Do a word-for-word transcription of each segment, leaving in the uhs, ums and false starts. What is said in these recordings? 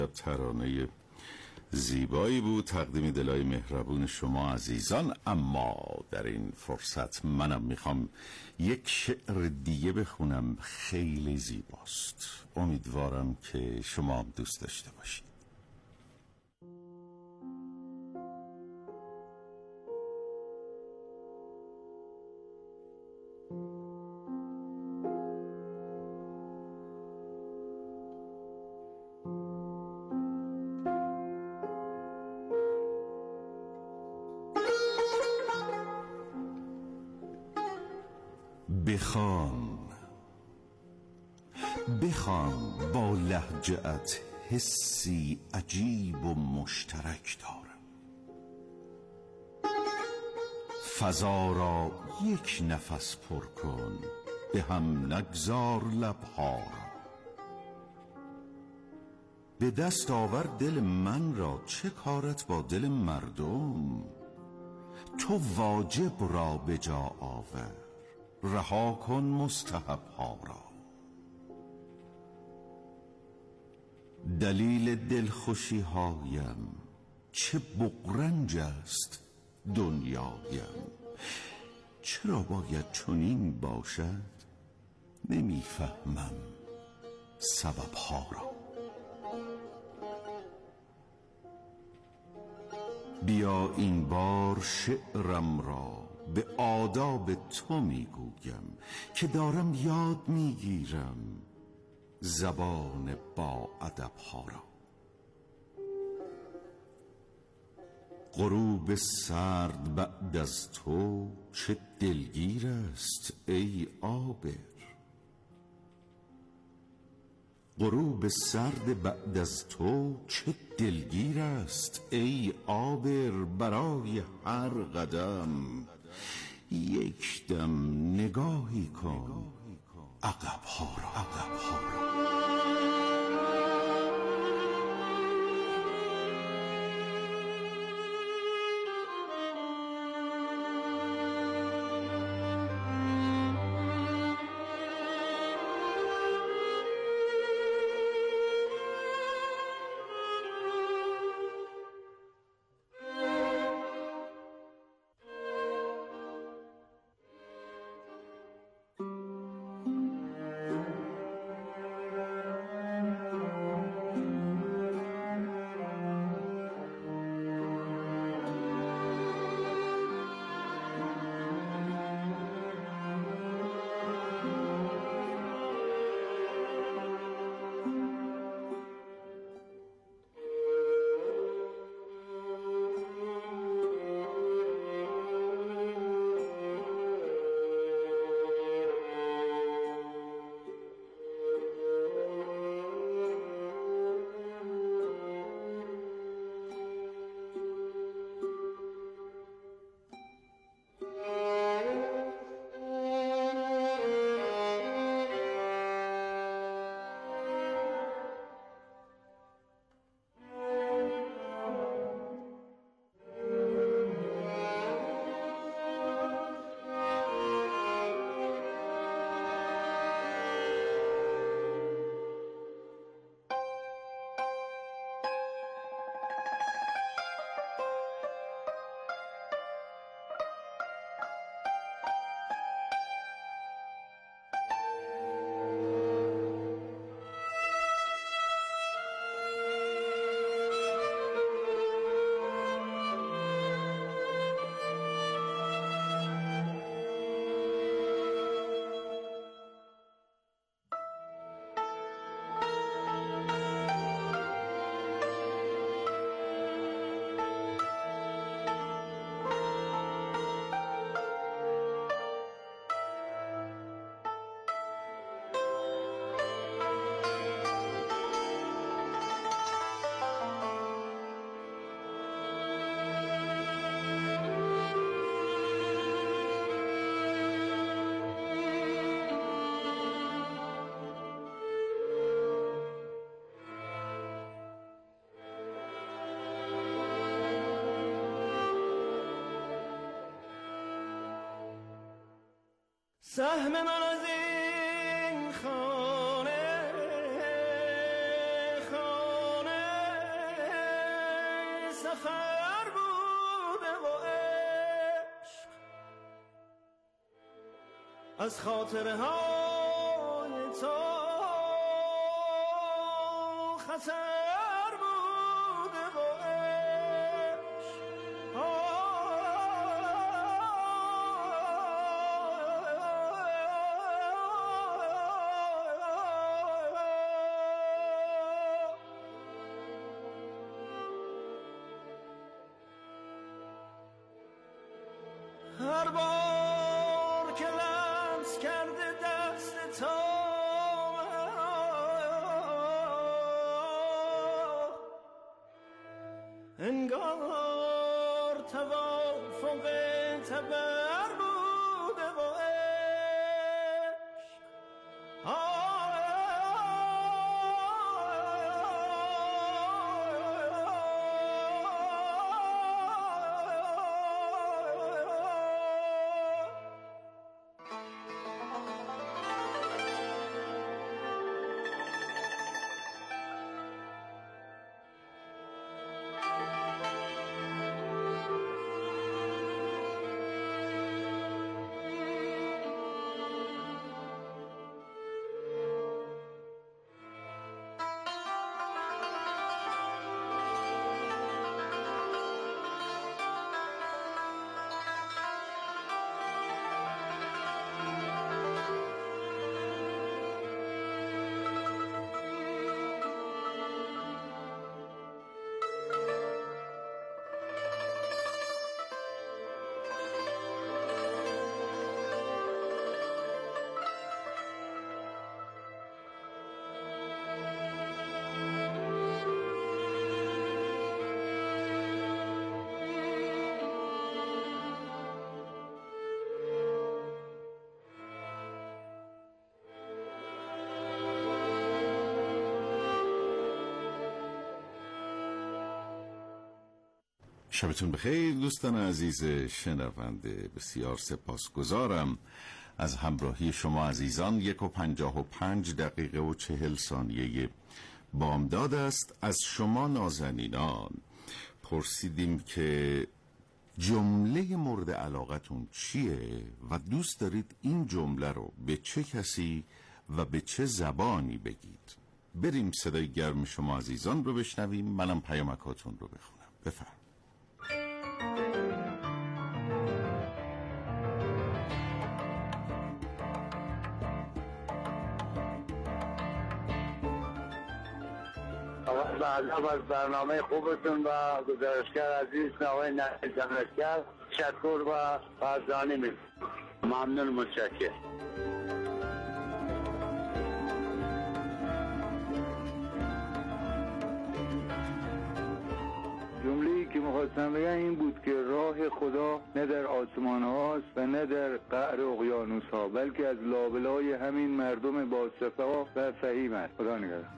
ترانه زیبایی بود، تقدیم دلای مهربون شما عزیزان. اما در این فرصت منم میخوام یک شعر دیگه بخونم، خیلی زیباست، امیدوارم که شما هم دوست داشته باشید. بخوان بخوان با لهجه‌ات حسی عجیب و مشترک دارم، فضا را یک نفس پر کن، به هم نگذار لبها را. به دست آور دل من را، چه کارت با دل مردم؟ تو واجب را به جا آور، رها کن مستحب ها را. دلیل دلخوشی هایم چه بغرنج است دنیایم، چرا باید چنین باشد؟ نمیفهمم سبب ها را. بیا این بار شعرم را به آداب تو میگویم، که دارم یاد میگیرم زبان با ادب ها را. غروب سرد بعد از تو چه دلگیر است ای عابر، غروب سرد بعد از تو چه دلگیر است ای عابر. برای هر قدم یک دم نگاهی کن عقب ها را، عقب ها را. سهم من از این خانه خانه سفر بوده و عشق از خاطره های تو خطر بوده و عشق هر بار که لمس کرده دست تو انگار توافق تبر بوده و شبتون بخیر دوستان عزیز شنونده، بسیار سپاسگزارم از همراهی شما عزیزان. یک و پنجاه و پنج دقیقه و چهل ثانیه بامداد است. از شما نازنینان پرسیدیم که جمله مورد علاقتون چیه و دوست دارید این جمله رو به چه کسی و به چه زبانی بگید. بریم صدای گرم شما عزیزان رو بشنویم، منم پیامکاتون رو بخونم. بفرم. بعد از برنامه خوبتون و گزارشگر عزیز آقای نصیر جملشگر تشکر و فرزانه می ممنون، متشکرم. جمله‌ای که می‌خواستم بگم این بود که راه خدا نه در آسمان هاست و نه در قعر اقیانوس ها، بلکه از لابلای همین مردم با صفا و فهیم است. خدا نگهدار.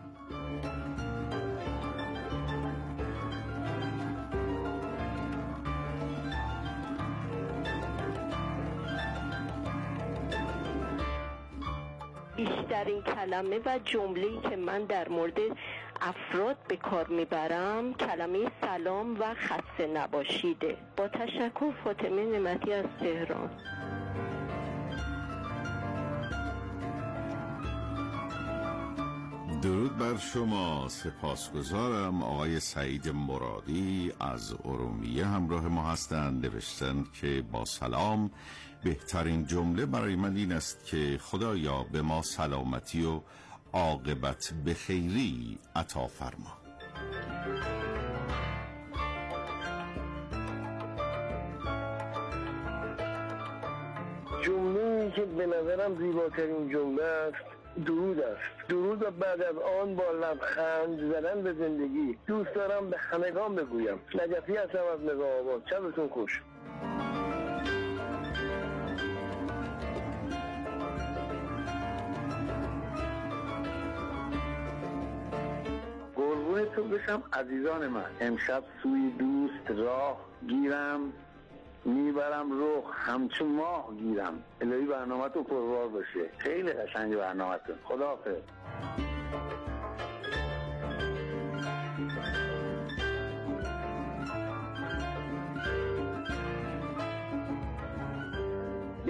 بیشترین کلمه و جمله‌ای که من در مورد افراد به کار میبرم کلمه سلام و خسته نباشیده. با تشکر، فاطمه نعمتی از تهران. درود بر شما، سپاسگزارم. آقای سعید مرادی از ارومیه همراه ما هستند. نوشتن که با سلام، بهترین جمله برای من این است که خدایا به ما سلامتی و عاقبت به خیری عطا فرما. جمله‌ای که به نظرم زیباترین جمله است درود است. درود و بعد از آن با لبخند زدن به زندگی. دوست دارم به همگان بگویم. نجفی هستم از نظام آباد. شبتون خوش. قربونتون بشم عزیزان من. امشب سوی دوست راه گیرم، میبرم رخ همچون ماه گیرم. الهی برنامه تو پروار باشه. خیلی قشنگ برنامه تو. خداحافظ.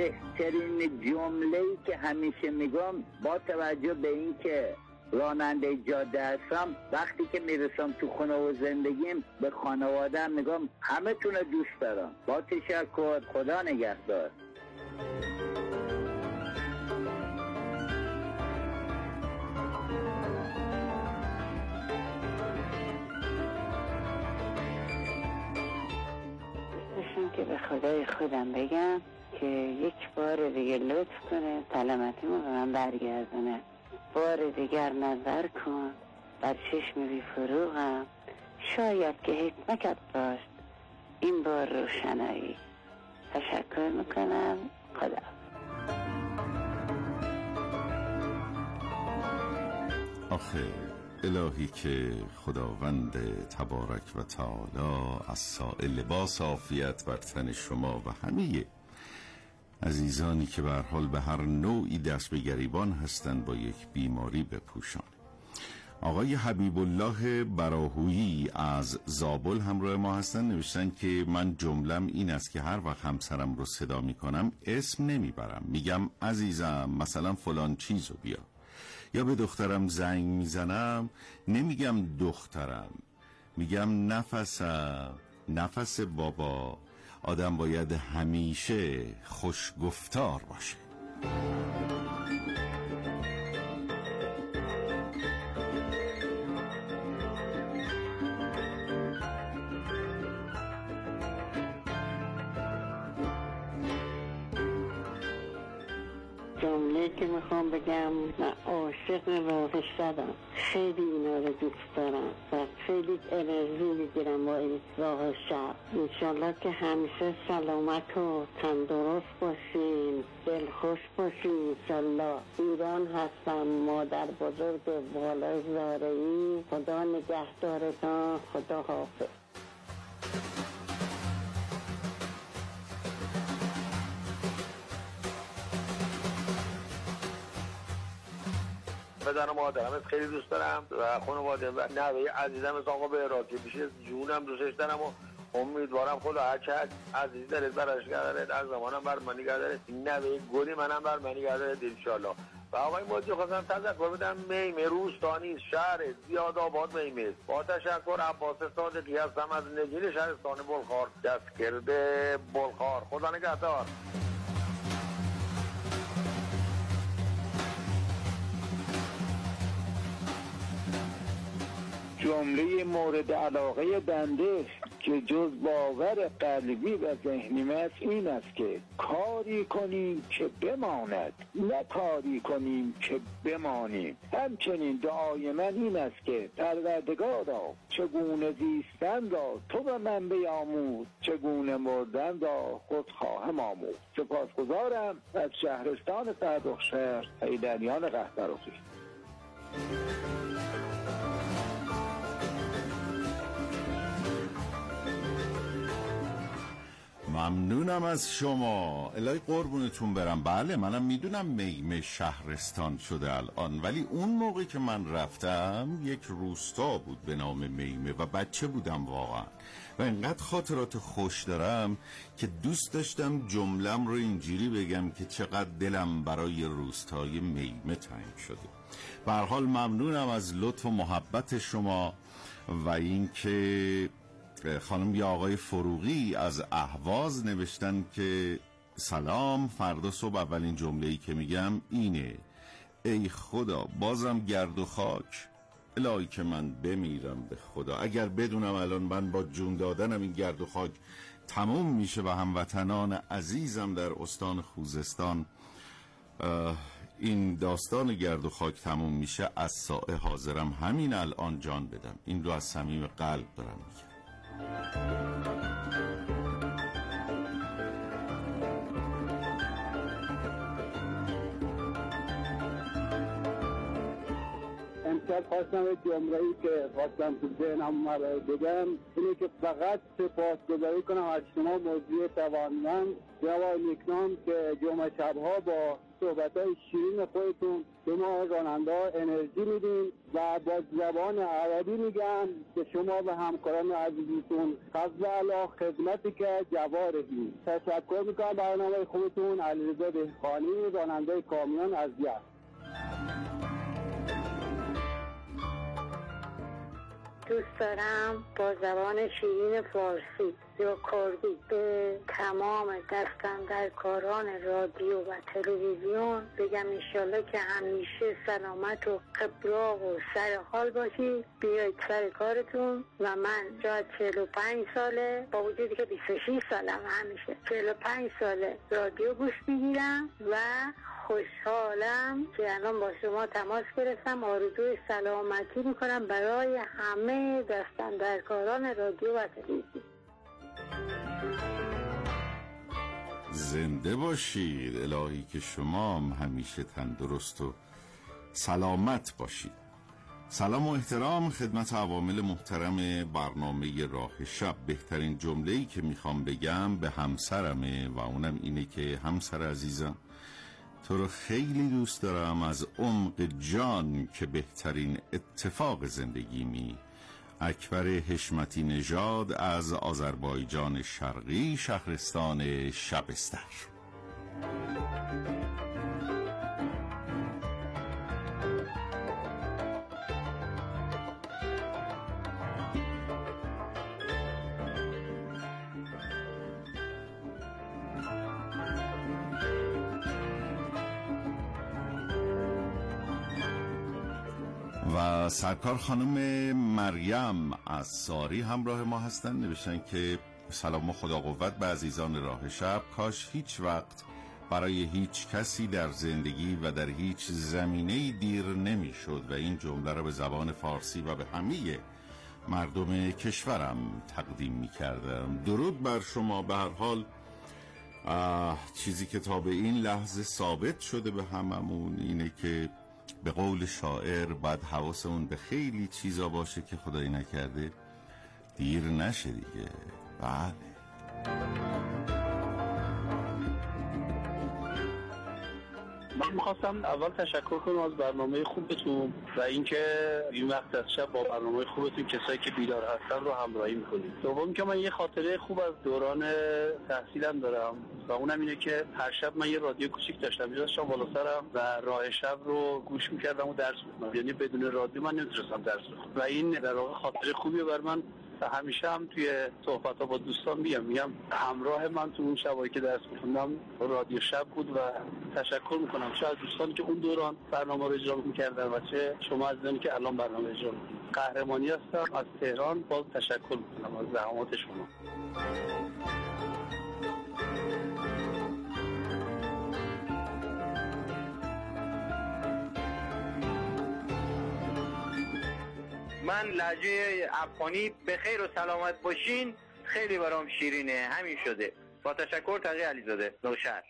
بهترین جمله‌ای که همیشه میگم با توجه به این که راننده جاده هستم، وقتی که میرسم تو خونه و زندگیم به خانواده‌ام میگم همه تون دوست دارم. با تشکر، خدا نگهدار. بسیم که به خدای خودم بگم که یک بار دیگه لطف کنه سلامتیمو به من برگردونه. بار دیگر نظر کن بر چشم بی فروغم، شاید که حکمت داشت این بار روشنایی. تشکر میکنم. خدا. آخه الهی که خداوند تبارک و تعالی از سائل لباس عافیت بر تن شما و همه عزیزانی که به هر حال به هر نوعی دست به گریبان هستند با یک بیماری بپوشان. آقای حبیب الله براهویی از زابل همراه ما هستن. نوشتن که من جملم این است که هر وقت همسرم رو صدا میکنم اسم نمیبرم، میگم عزیزم مثلا فلان چیزو بیا. یا به دخترم زنگ میزنم نمیگم دخترم، میگم نفسم، نفس بابا. آدم باید همیشه خوشگفتار باشه. جمله که میخوام بگم، من عاشق راهش شدم، خیلی اینا رو دوست دارم و خیلی انرژی میگیرم با این راه شب. انشالله که همیشه سلامت و تندرست باشین، دل خوش باشین. انشالله. ایران هستم، مادر بزرگ بالای زارعی. خدا نگهدارتان. خدا حافظ. پدر و مادرم خیلی دوست دارم و خانواده و نوه عزیزم از آقا بهراتی میشه جونم دوستش دارم و امیدوارم خدا هر چه عزیز دارید براش گردارید، از زمانم بر من نگردارید، نوه گلی منم بر من نگردارید انشالله. و آقای مجی خواستم تذکر بدم، میمه روستانی شهر زیاد آباد میمه. با تشکر، عباس صادقی هستم از نگین شهرستان بلخار، دستگرد بلخار. خدا نگهدار. جمله مورد علاقه بنده که جز باور قلبی و ذهنی است این است که کاری کنیم که بماند، نه کاری کنیم که بمانیم. همچنین دعای من این است که پروردگارا چگونه زیستن را تو به من بیاموز، چگونه مردن را خود خواهم آموز. سپاسگزارم. از شهرستان فرخشهر، حیدریان قهبرخی. ممنونم از شما. الهی قربونتون برم. بله منم میدونم میمه شهرستان شده الان، ولی اون موقع که من رفتم یک روستا بود به نام میمه و بچه بودم واقعا و اینقدر خاطرات خوش دارم که دوست داشتم جملم رو اینجوری بگم که چقدر دلم برای روستای میمه تنگ شده. به هر حال ممنونم از لطف و محبت شما و اینکه خانم یا آقای فروغی از اهواز نوشتن که سلام، فردا صبح اولین جمله‌ای که میگم اینه: ای خدا بازم گرد و خاک، الهی که من بمیرم به خدا. اگر بدونم الان من با جون دادنم این گرد و خاک تموم میشه و هموطنان عزیزم در استان خوزستان این داستان گرد و خاک تموم میشه، از ساعه حاضرم همین الان جان بدم. این رو از صمیم قلب دارم میگم. امشب خواستم یک جمله‌ای که خواستم تو ذهنم بگم اینه که فقط سپاسگزاری کنم از شما موضوع توانمند جوای نیکنام که جمعه شبها با صحبت‌های شیرین خودتون به ما راننده‌ها انرژی میدین و با زبان عربی میگن که شما به همکاران عزیزتون فضل الله خدمتی که جوارهی. تشکر میکنم برنامه خوبتون. علیرضا دهقانی، راننده کامیون از یزد. دوست دارم با زبان شیرین فارسی یا کردی به تمام دستاندرکاران رادیو و تلویزیون بگم انشالله که همیشه سلامت و قبراق و سر حال باشید، بیایید سر کارتون. و من جا چهل و پنج ساله با وجودی که بیست و شش سالم همیشه چهل و پنج ساله رادیو گوش میگیرم و خوشحالم که الان با شما تماس گرفتم. آرزوی سلامتی میکنم برای همه دستاندرکاران رادیو و تلویزیون. زنده باشید. الهی که شما همیشه تندرست و سلامت باشید. سلام و احترام خدمت عوامل محترم برنامه راه شب. بهترین جمله‌ای که میخوام بگم به همسرمه و اونم اینه که همسر عزیزم، تو رو خیلی دوست دارم از عمق جان که بهترین اتفاق زندگیمی. اکبر حشمتی نژاد از آذربایجان شرقی، شهرستان شبستر. و سرکار خانم مریم از ساری همراه ما هستن. نوشتن که سلام و خدا قوت به عزیزان راه شب. کاش هیچ وقت برای هیچ کسی در زندگی و در هیچ زمینه‌ای دیر نمی‌شد و این جمله را به زبان فارسی و به همه مردم کشورم تقدیم می‌کردم. درود بر شما. به هر حال چیزی که تا به این لحظه ثابت شده به هممون اینه که به قول شاعر باید حواسمون به خیلی چیزا باشه که خدایی نکرده دیر نشه دیگه. بله. من میخواستم اول تشکر کنم از برنامه خوبتون و اینکه این وقت از شب با برنامه خوبتون کسایی که بیدار هستن رو همراهی میکنید. دوم که من یه خاطره خوب از دوران تحصیلم دارم و اونم اینه که هر شب من یه رادیو کوچیک داشتم میذاشتم بالا سرم و راه شب رو گوش میکردم و درس میخوندم. یعنی بدون رادیو من نمیتونستم درس بخونم و این در واقع خاطره خوبیه بر من. همیشه هم توی صحبت‌ها با دوستان میگم میگم همراه من تو اون شبایی که درس می‌خوندم رادیو شب بود و تشکر میکنم چه از دوستانی که اون دوران برنامه رو اجرا می‌کردن و چه شما عزیزانی که الان برنامه اجرا می‌کنید. قهرمانی هستم از تهران. باز تشکر میکنم از زحمات شما. من لهجه افغانی به خیر و سلامت باشین خیلی برام شیرینه. همین شده. با تشکر. تقی علیزاده، نوشهر.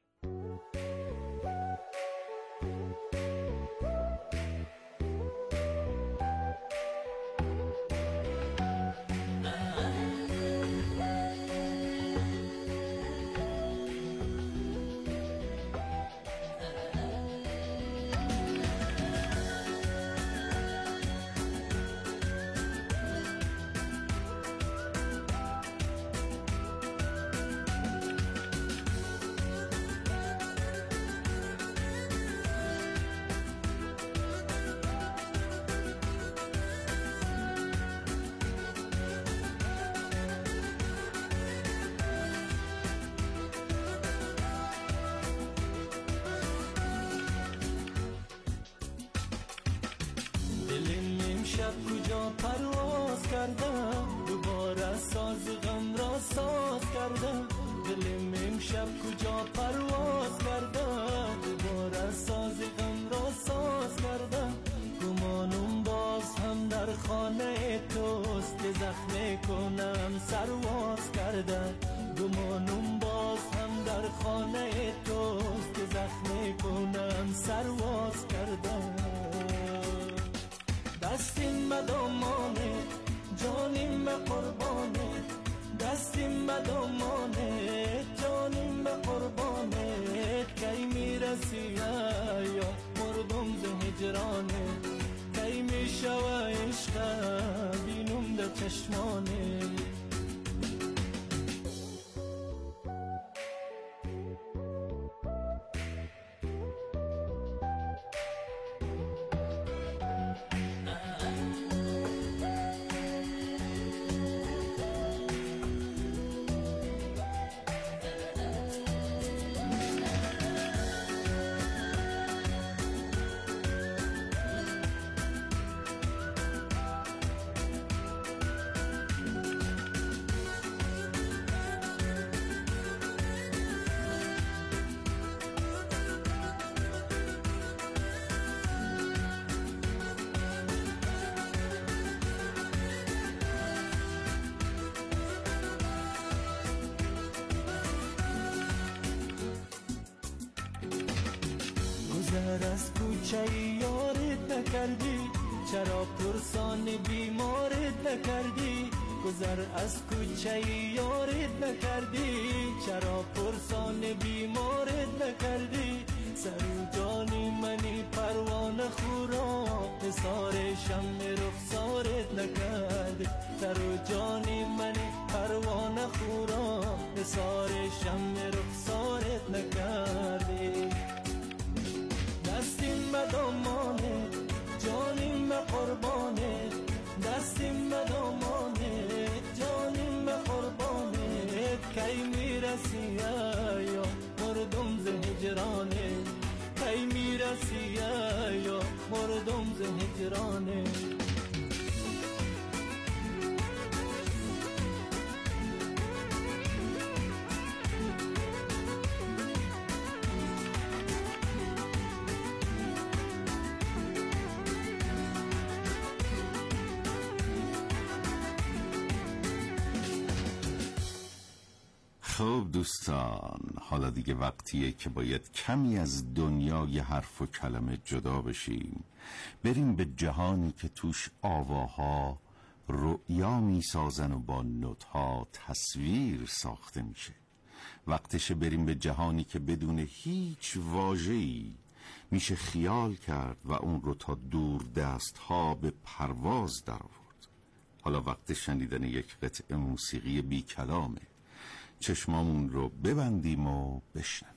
پرواز کردم دوباره ساز غم را ساز کردم. دلم امشب کجا پرواز کردم دوباره ساز غم را ساز کردم. گمانم باز هم در خانه توست که زخم کنم سرواز کردم. گمانم باز هم در خانه توست که زخم کنم سرواز کردم. دستین به دامانه جانیم به قربانه دستیم به دامانت، جانیم به قربانت، کی میرسی یا مردم ز هجرانت، کی میشوه عشق بینم ده چشمانت. گذر از کوچه یارت نکردی، چرا پرسان بیمارت نکردی؟ گذر از کوچه یارت نکردی، چرا پرسان بیمارت نکردی؟ سر و جانی منی پروانه خورا، حسار شم رخسارت نکردی. سر و جانی منی پروانه خورا، حسار شم رخسارت نکردی. دستیم به دامانت، جانیم به قربانت، دستیم به دامانت، جانیم به قربانت، کی میرسی یا مردم ز هجرانت، کی میرسی یا مردم ز هجرانت. خب دوستان، حالا دیگه وقتیه که باید کمی از دنیای حرف و کلمه جدا بشیم، بریم به جهانی که توش آواها رؤیا می سازن و با نوت‌ها تصویر ساخته میشه. وقتشه بریم به جهانی که بدون هیچ واژه‌ای میشه خیال کرد و اون رو تا دور دستها به پرواز در آورد. حالا وقت شنیدن یک قطعه موسیقی بی کلامه. چشمامون رو ببندیم و بشنویم.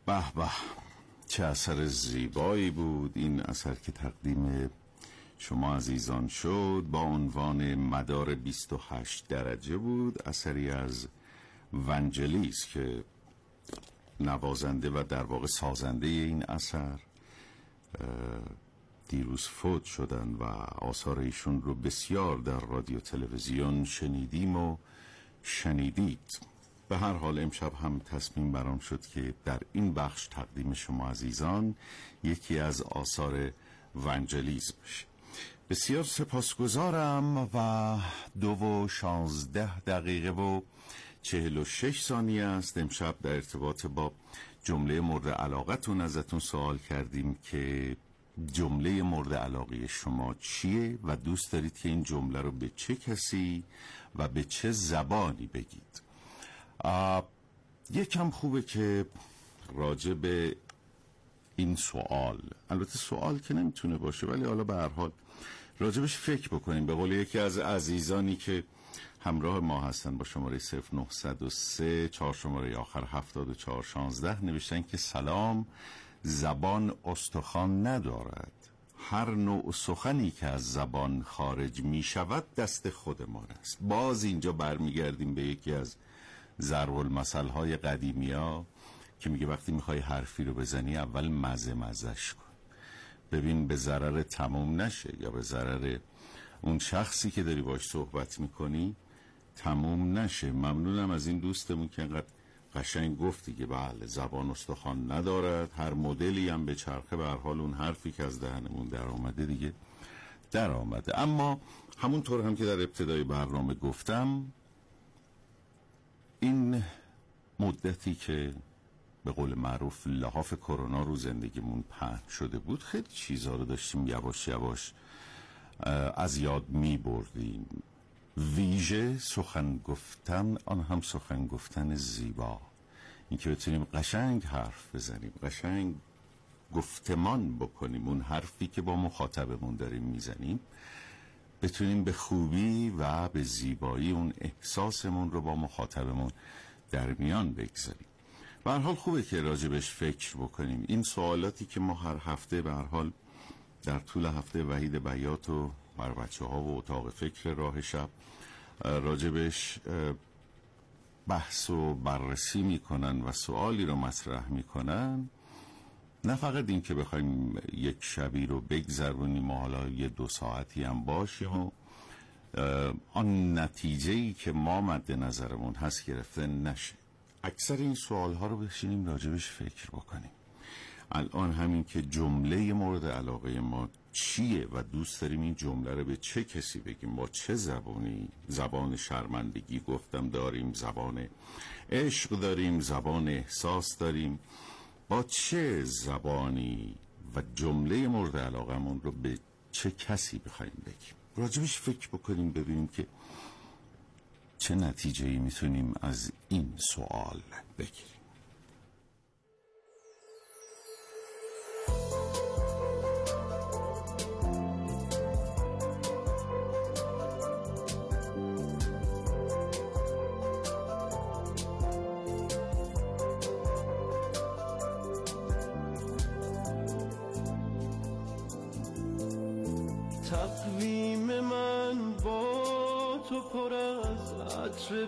به به، چه اثر زیبایی بود این اثر که تقدیم شما عزیزان شد. با عنوان مدار بیست و هشت درجه بود، اثری از ونجلیس که نوازنده و در واقع سازنده این اثر دیروز فوت شدن و آثار ایشون رو بسیار در رادیو تلویزیون شنیدیم و شنیدید. به هر حال امشب هم تصمیم برام شد که در این بخش تقدیم شما عزیزان یکی از آثار ونجلیس بشه. بسیار سپاسگزارم و دو و شانزده دقیقه و چهل و شش ثانیه است. امشب در ارتباط با جمله مورد علاقتون ازتون سوال کردیم که جمله مورد علاقه شما چیه و دوست دارید که این جمله رو به چه کسی و به چه زبانی بگید. یکم خوبه که راجع به این سوال، البته سوال که نمیتونه باشه ولی حالا به هر حال راجبش فکر بکنیم. به قول یکی از عزیزانی که همراه ما هستن با شماره صفر نهصد و سه چهار شماره آخر هفتاد و چهار شانزده نوشتن که سلام، زبان استخوان ندارد، هر نوع سخنی که از زبان خارج می شود دست خودمان است. باز اینجا برمیگردیم به یکی از ضرب المثل های قدیمی ها که میگه وقتی میخوای حرفی رو بزنی اول مزه مزش کن، ببین به ضرر تموم نشه یا به ضرر اون شخصی که داری باش صحبت میکنی تموم نشه. ممنونم از این دوستمون که اینقدر قشنگ گفتی که بله زبان استخوان ندارد، هر مدلی هم به چرخه، به هر حال اون حرفی که از دهنمون در آمده دیگه در آمده. اما همونطور هم که در ابتدای برنامه گفتم، این مدتی که به قول معروف لحاف کرونا رو زندگیمون پهن شده بود، خیلی چیزها رو داشتیم یواش یواش از یاد می بردیم. ویژه سخن گفتن، آن هم سخن گفتن زیبا، این که بتونیم قشنگ حرف بزنیم، قشنگ گفتمان بکنیم، اون حرفی که با مخاطبمون داریم میزنیم بتونیم به خوبی و به زیبایی اون احساسمون رو با مخاطبمون در میان بگذاریم. به هر حال خوبه که راجبش فکر بکنیم. این سوالاتی که ما هر هفته به هر حال در طول هفته وحید بیات و بر بچه ها و اتاق فکر راه شب راجبش بحث و بررسی میکنن و سوالی رو مطرح میکنن، نه فقط این که بخوایم یک شبی رو بگذرونیم و حالا یه دو ساعتی هم باشه و آن نتیجه‌ای که ما مد نظرمون هست گرفته نشه. اکثر این سوال ها رو بشینیم راجبش فکر بکنیم. الان همین که جمله مورد علاقه ما چیه و دوست داریم این جمله رو به چه کسی بگیم، با چه زبانی، زبان شرمندگی گفتم داریم، زبان عشق داریم، زبان احساس داریم، با چه زبانی و جمله مورد علاقمون رو به چه کسی بخوایم بگیم. راجبش فکر بکنیم ببینیم که چه نتیجه‌ای میتونیم از این سوال بگیریم. تقویم من با تو پر از عطر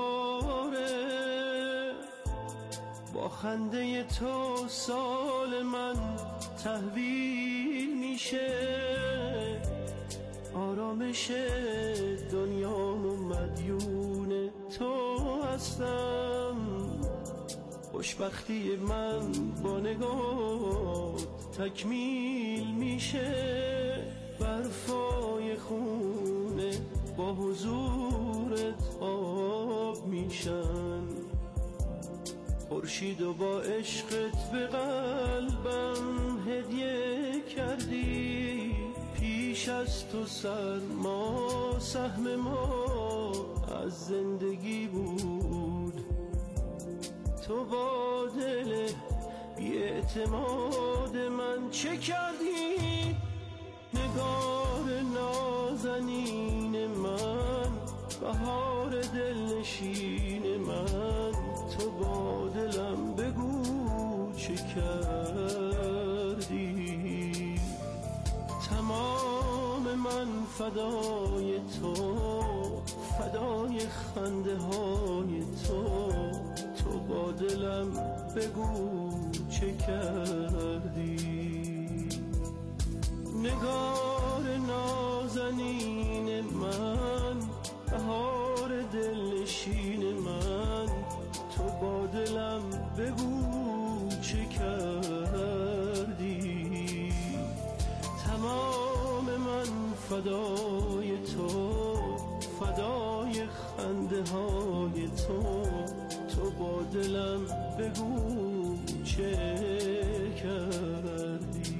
بهاره، با خنده تو سال من تحویل میشه، آرامش دنیام و مدیون تو هستم، خوشبختی من با نگاه تکمیل میشه، برفای خونه با حضورت آب میشن، خورشید و با عشقت به قلبم هدیه کردی، پیش از تو سرما سهم ما از زندگی بود، تو با دل بی اعتماد من چه کردی؟ نگار نازنین من، بهار دلنشین من، تو با دلم بگو چه کردی. تمام من فدای تو، فدای خنده های تو. تو با دلم بگو چه کردی. نگار نازنین من، بهار دلنشین من. تو با دلم بگو چه کردی. تمام من فدای تو، فدای خنده های تو. تو با دلم بگو چه کردی.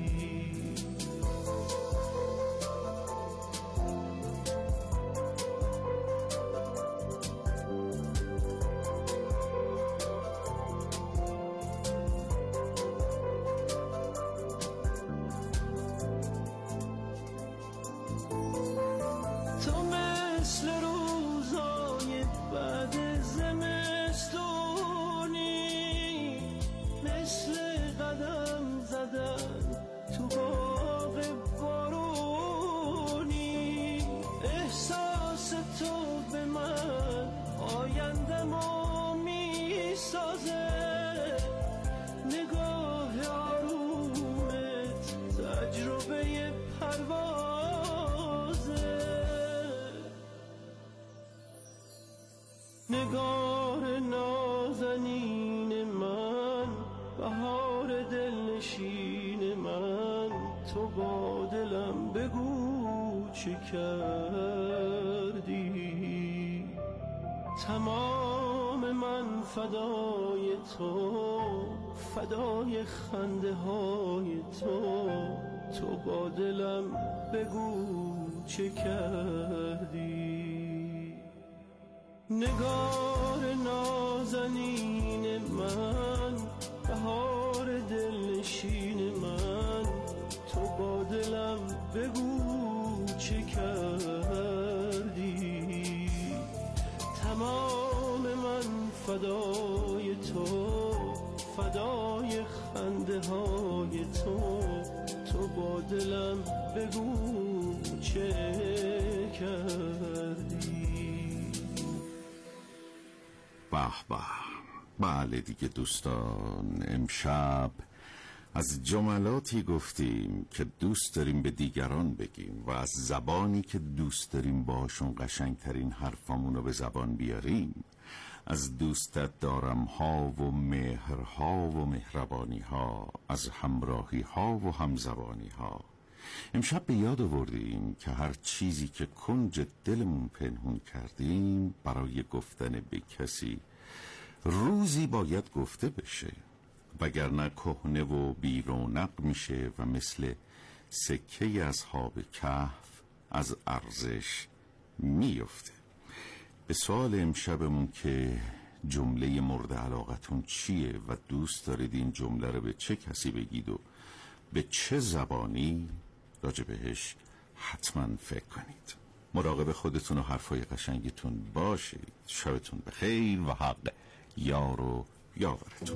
نگار نازنین من، بهار دلنشین من. تو با دلم بگو چه کردی. تمام من فدای تو، فدای خنده های تو. تو با دلم بگو چه کردی. نگار نازنین من، بهار دلنشین من. تو با دلم بگو چه کردی. تمام من فدای تو، فدای خنده های تو. تو با دلم بگو چه کردی. به به، بله دیگه دوستان، امشب از جملاتی گفتیم که دوست داریم به دیگران بگیم و از زبانی که دوست داریم باشون قشنگترین حرفامون رو به زبان بیاریم. از دوستت دارم ها و مهرها و مهربانی ها، از همراهی ها و همزبانی ها. امشب به یاد آوردیم که هر چیزی که کنج دلمون پنهون کردیم برای گفتن به کسی روزی باید گفته بشه، وگرنه کهنه و بیرونق میشه و مثل سکه اصحاب کهف از ارزش میفته. به سوال امشبمون که جمله مورد علاقتون چیه و دوست دارید این جمله رو به چه کسی بگید و به چه زبانی، راجع بهش حتما فکر کنید. مراقب خودتون و حرفای قشنگتون باشید. شبتون بخیر و حق یار و یاورتون.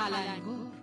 تلنگر.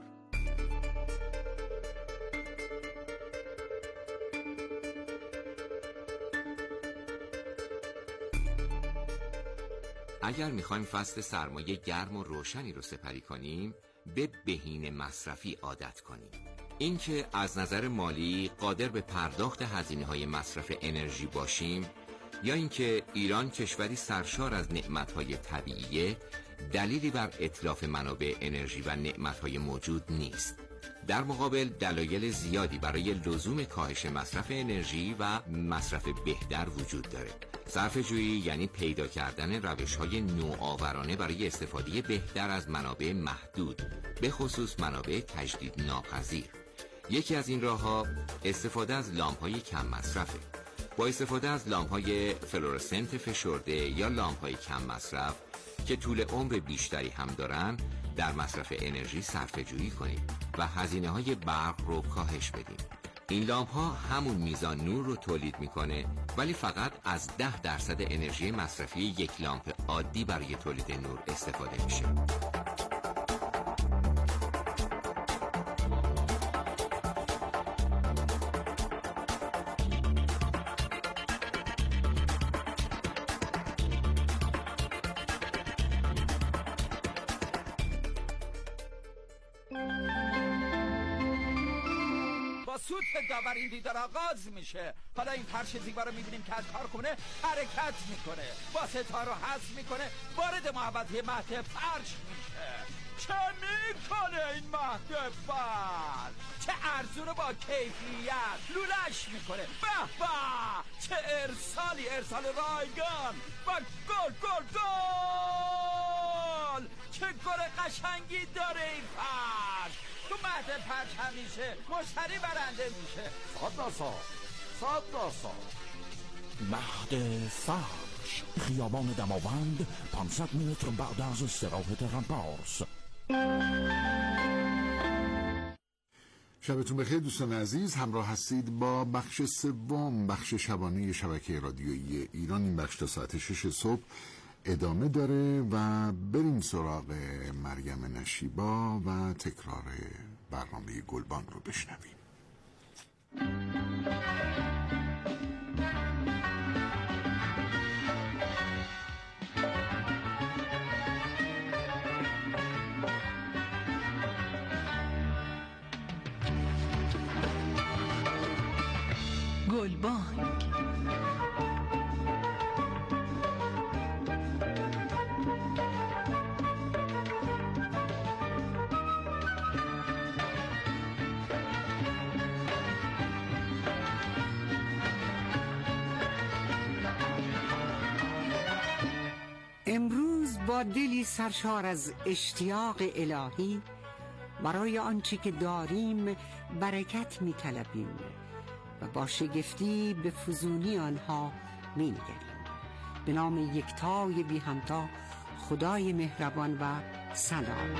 اگر میخوایم فصل سرمایه گرم و روشنی رو سپری کنیم، به بهینه مصرفی عادت کنیم. اینکه از نظر مالی قادر به پرداخت هزینه‌های مصرف انرژی باشیم یا اینکه ایران کشوری سرشار از نعمت‌های طبیعیه، دلیلی بر اتلاف منابع انرژی و نعمت‌های موجود نیست. در مقابل دلایل زیادی برای لزوم کاهش مصرف انرژی و مصرف بهتر وجود داره. صرفه‌جویی یعنی پیدا کردن روش‌های نوآورانه برای استفاده بهتر از منابع محدود، به خصوص منابع تجدید ناپذیر. یکی از این راه‌ها استفاده از لامپ‌های کم مصرفه. با استفاده از لامپ‌های فلورسنت فشرده یا لامپ‌های کم مصرف که طول عمر بیشتری هم دارن، در مصرف انرژی صرفه‌جویی کنید و هزینه‌های برق رو کاهش بدیم. این لامپ‌ها همون میزان نور رو تولید میکنه، ولی فقط از ده درصد انرژی مصرفی یک لامپ عادی برای تولید نور استفاده میشه. سود داور این دیدار آغاز میشه. حالا این فرش زیبا رو میبینیم که از کارخونه حرکت میکنه، با ستار رو حذف میکنه، وارد محوطه مهد فرش میشه. چه میکنه این مهد فرش؟ چه ارزون با کیفیت لولش میکنه. به به، چه ارسالی، ارسال رایگان و گل گل گل. چه گل قشنگی داره این فرش. تو مهد فرش همیشه مشتری برنده میشه. صد درصد صد درصد. مهد فرش، خیابان دماوند، پانصد متر بعد از استراحت رمپارس. شبتون بخیر دوستان عزیز، همراه هستید با بخش سوم، بخش شبانه شبکه رادیویی ایران. این بخش تا ساعت شش صبح ادامه داره و بریم سراغ مریم نشیبا و تکرار برنامه گلبان رو بشنویم. گلبان. امروز با دلی سرشار از اشتیاق الهی برای آنچه که داریم برکت می طلبیم و با شگفتی به فزونی آنها می نگریم. به نام یکتای بی همتا، خدای مهربان و سلام.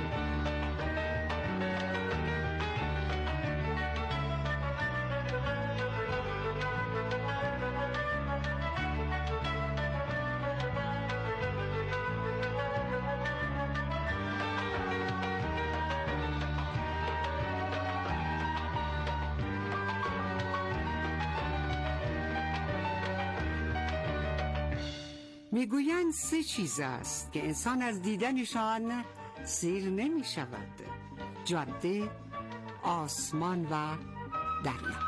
میگویند سه چیز است که انسان از دیدنشان سیر نمی شود: جاده، آسمان و دریا.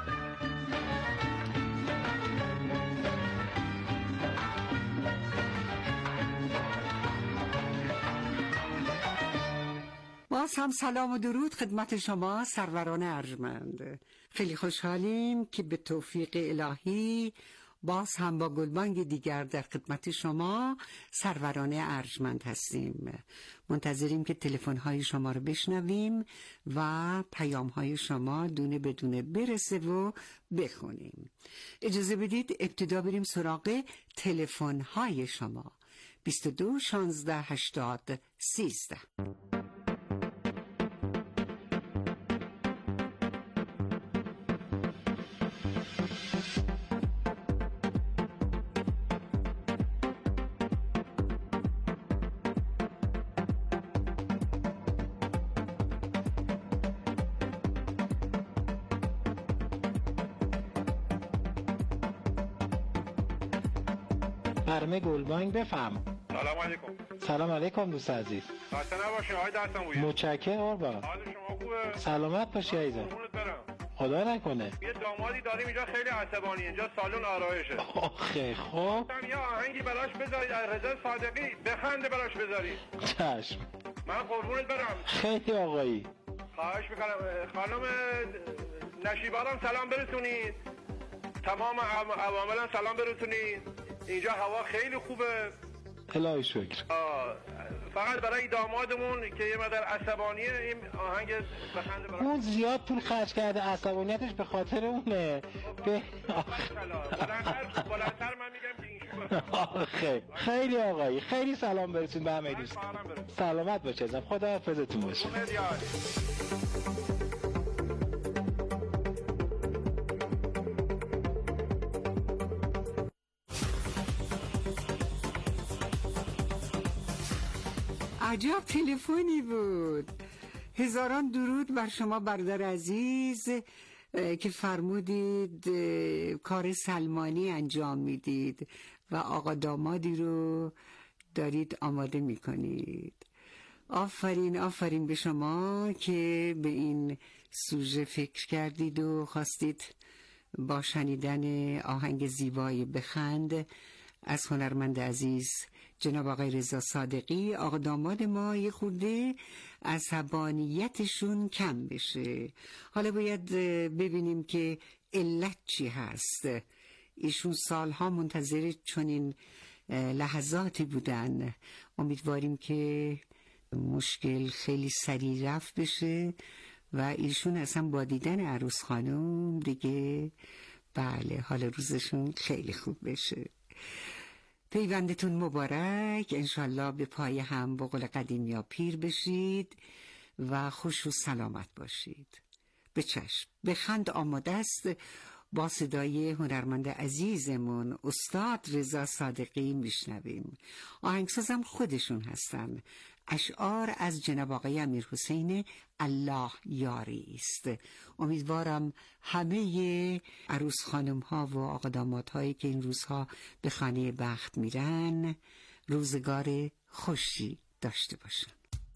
باز هم سلام و درود خدمت شما سروران ارجمند. خیلی خوشحالیم که به توفیق الهی باز هم با گلبانگ دیگر در خدمت شما سروران ارجمند هستیم. منتظریم که تلفن‌های شما رو بشنویم و پیام‌های شما دونه بدونه برسه و بخونیم. اجازه بدید ابتدا بریم سراغ تلفن‌های شما. بیست و دو شانزده هشتاد سیزده. فرمه گلبانگ بفهم. سلام علیکم. سلام علیکم دوست عزیز. خسته نباشین آقای دستانگویی. متشکرم قربان. حال شما خوبه؟ سلامت باشی عزیزم. قربونت برم. خدا نکنه. یه دامادی داریم اینجا خیلی عصبانی، اینجا سالن آرایشه. آخه خب. یه آهنگی براش بذارید از رضا صادقی، بخنده براش بذارید. چشم. من قربونت برم. خیلی آقایی. خواهش میکنم خانم نشیبارم سلام برسونید. تمام عواملم سلام برسونید. اینجا هوا خیلی خوبه. الهی شکر. فقط برای دامادمون که یه مقدار عصبانیه این آهنگ بخنده برای اون زیاد پول خرج کرده، عصبانیتش به خاطر اونه. به بلندتر بلندتر من میگم که این آخه خیلی آقایی، خیلی سلام برسون به همه دوست. سلامت باشه ازم. خدا حافظتون باشه. عجب تلفنی بود. هزاران درود بر شما برادر عزیز که فرمودید کار سلمانی انجام میدید و آقا دامادی رو دارید آماده میکنید. آفرین آفرین به شما که به این سوژه فکر کردید و خواستید با شنیدن آهنگ زیبای بخند از هنرمند عزیز جناب آقای رضا صادقی آقا داماد ما یه خورده عصبانیتشون کم بشه. حالا باید ببینیم که علت چی هست. ایشون سالها منتظر چنین لحظاتی بودن. امیدواریم که مشکل خیلی سریع رفع بشه و ایشون اصلا با دیدن عروس خانم دیگه بله حال روزشون خیلی خوب بشه. پیوندتون مبارک. انشالله به پای هم به قول قدیمی ها پیر بشید و خوش و سلامت باشید. به چشم. بخند آماده است. با صدای هنرمند عزیزمون استاد رضا صادقی میشنویم. آهنگسازم خودشون هستن. اشعار از جناب آقای امیر حسین الله یاری است. امیدوارم همه عروس خانم ها و آقا داماد هایی که این روزها به خانه بخت میرن روزگار خوشی داشته باشن.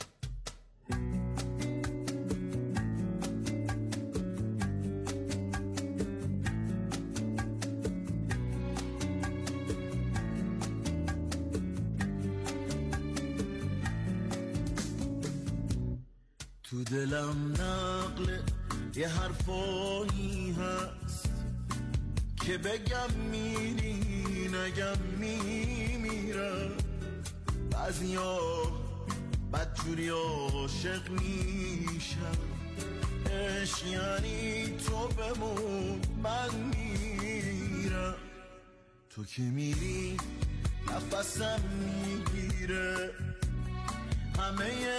تو دلم نقل یه حرفایی هست که بگم میری نگم میمیرم. بعضیا بدجوری عاشق میشم. عشق یعنی تو بمون من میرم. تو که میری نفسم میگیره. همه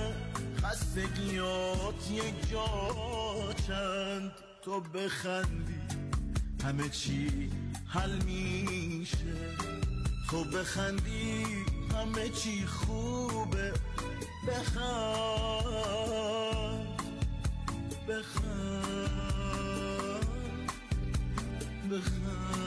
خستگیات یک جا چند. تو بخندی همه چی حل میشه. تو بخندی همه چی خوبه. بخند بخند بخند.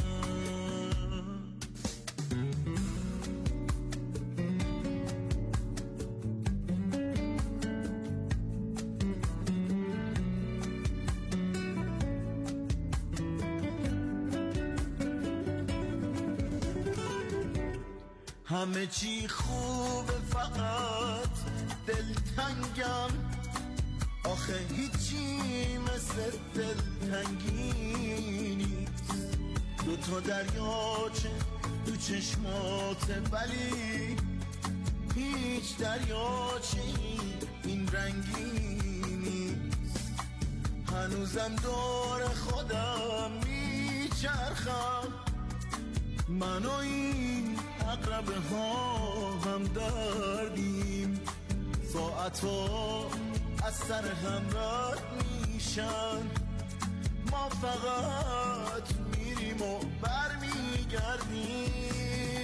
همه چی خوبه فقط دلتنگم. آخه هیچی مثل دلتنگی نیست. دو تا دریاچه تو چشماته ولی هیچ دریاچه این رنگی نیست. هنوزم دور خودم میچرخم. من و این اقربه ها هم دردیم. ساعتا از سر هم رد میشن. ما فقط میریم و برمیگردیم.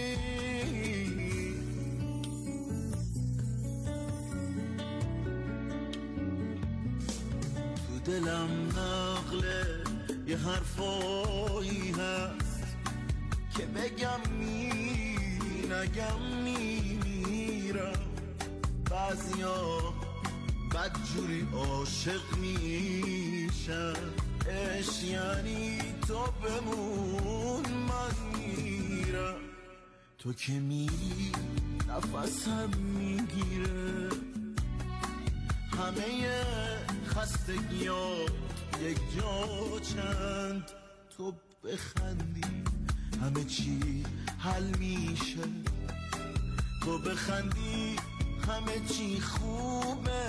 تو دلم نقل یه حرفایی هست که که بگم می نگم میرم. بعضیا بدجوری عاشق میشن، عشق یعنی تو بمون من میرم. تو که میری نفسم میگیره، همه خستگیات یک جا چند. تو بخندی همه چی حل میشه، تو بخندی همه چی خوبه.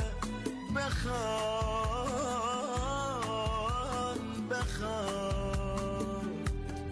بخند بخند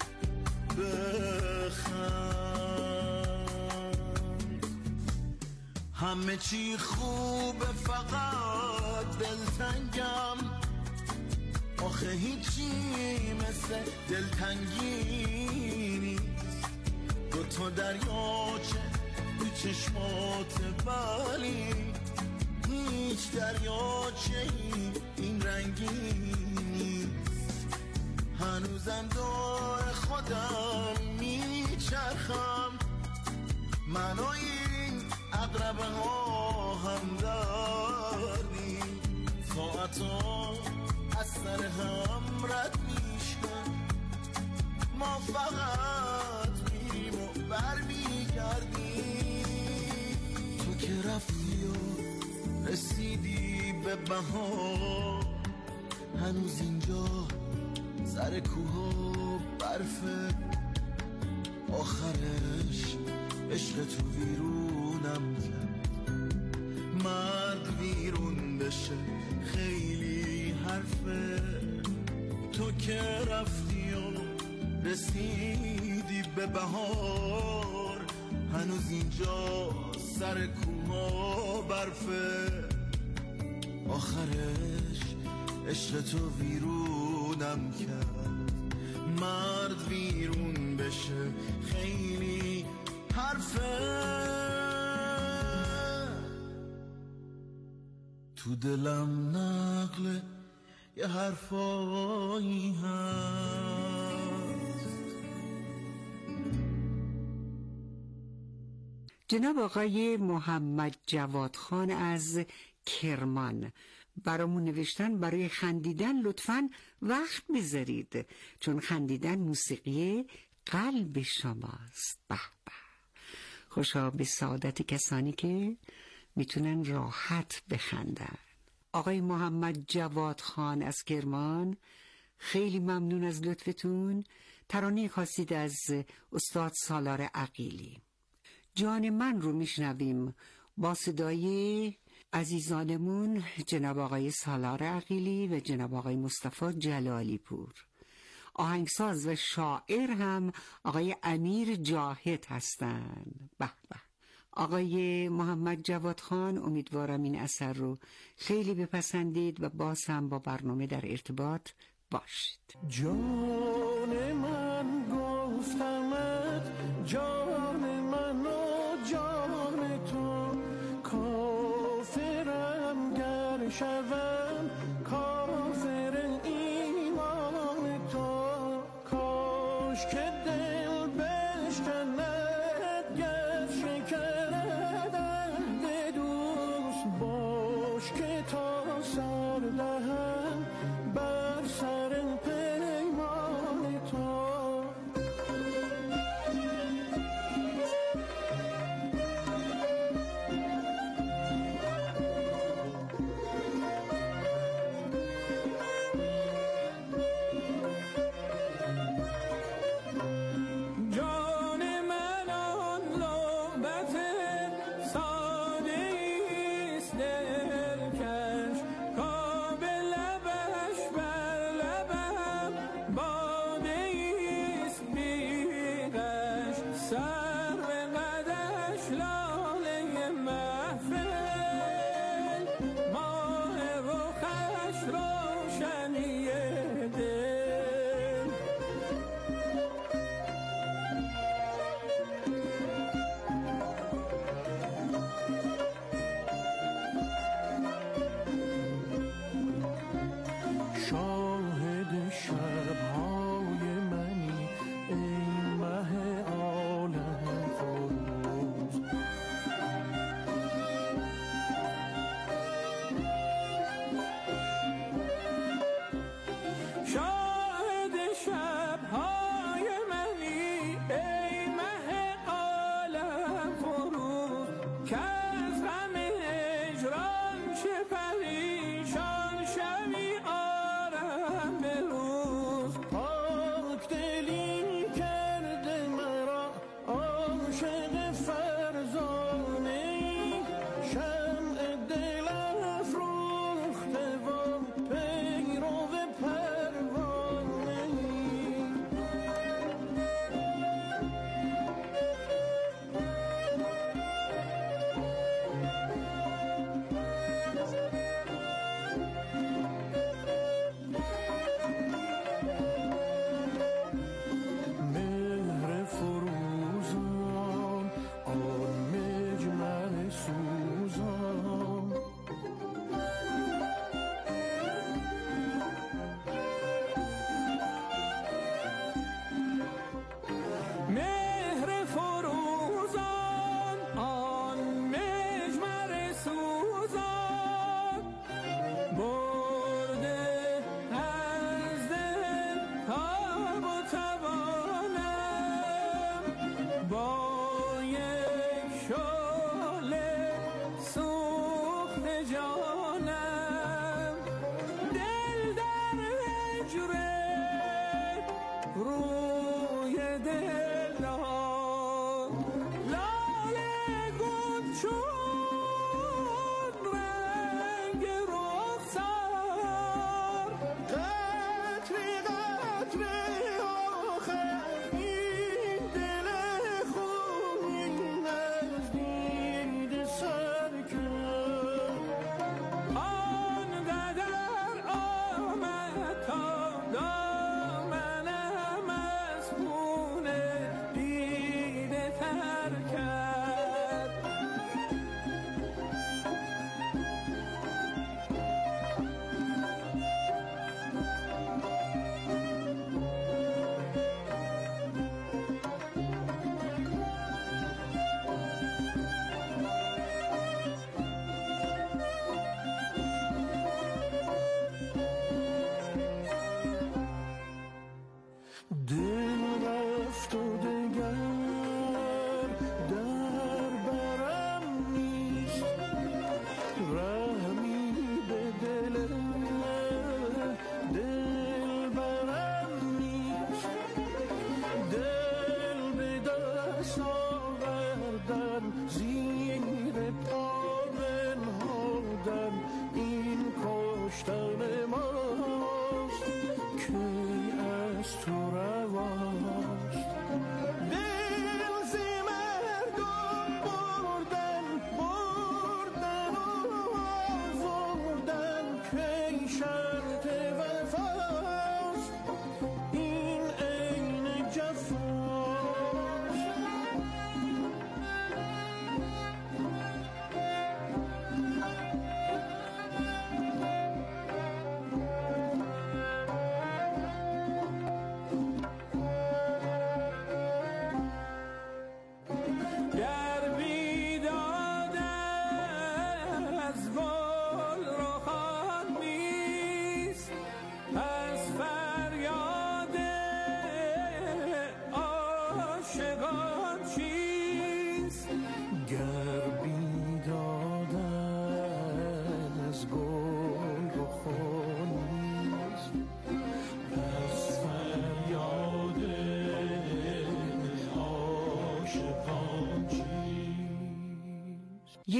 بخند، همه چی خوبه فقط دلتنگم. آخه هیچی مثل دلتنگی نیست، دو تا دریاچه تو چشمات ولی هیچ دریاچه این رنگی نیست. هنوزم دور خودم میچرخم، من و این عقربه ها هم داریم. ساعتا از سر هم رد میشن، ما فقط میریم و برمیگردیم. تو که رفتی و رسیدی به بهار، هنوز اینجا سر کوه و برفه. آخرش عشق تو ویرونم کرد، مرد ویرون بشه خیلی حرفه. تو که رفتی و رسیدی به بهار، هنوز اینجا سر کوه برفه. آخرش عشق تو ویرونم کرد، مرد ویرون بشه خیلی حرفه. تو دلم نقل یه حرفایی هست. جناب آقای محمد جواد خان از کرمان برامون نوشتن برای خندیدن لطفاً وقت بذارید، چون خندیدن موسیقی قلب شماست. به به، خوشا به سعادت کسانی که میتونن راحت بخندن. آقای محمد جواد خان از کرمان، خیلی ممنون از لطفتون. ترانه خواستید از استاد سالار عقیلی. جان من رو میشنویم با صدای عزیزانمون جناب آقای سالار عقیلی و جناب آقای مصطفی جلالی پور. آهنگساز و شاعر هم آقای امیر جاهد هستند. به به. آقای محمد جواد خان، امیدوارم این اثر رو خیلی بپسندید و باز هم با برنامه در ارتباط باشید. جان من گفتمت، جان من و جان تو، کافرم گر شوم کافر ایمان تو. کاش که دل بشکند گر شکرد عهد دوست، باش که تا سر دهم بر سر پیمان تو. که از غم هجران